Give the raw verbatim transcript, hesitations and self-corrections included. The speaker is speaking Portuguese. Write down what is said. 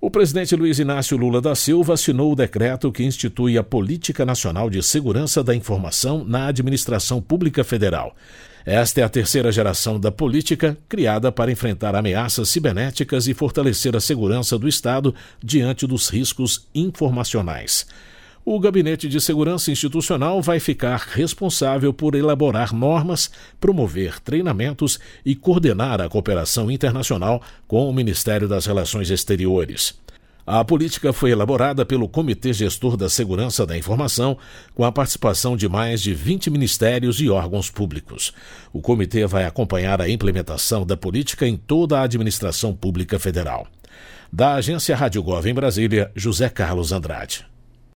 O presidente Luiz Inácio Lula da Silva assinou o decreto que institui a Política Nacional de Segurança da Informação na Administração Pública Federal. Esta é a terceira geração da política, criada para enfrentar ameaças cibernéticas e fortalecer a segurança do Estado diante dos riscos informacionais. O Gabinete de Segurança Institucional vai ficar responsável por elaborar normas, promover treinamentos e coordenar a cooperação internacional com o Ministério das Relações Exteriores. A política foi elaborada pelo Comitê Gestor da Segurança da Informação, com a participação de mais de vinte ministérios e órgãos públicos. O comitê vai acompanhar a implementação da política em toda a administração pública federal. Da Agência Rádio Gov em Brasília, José Carlos Andrade.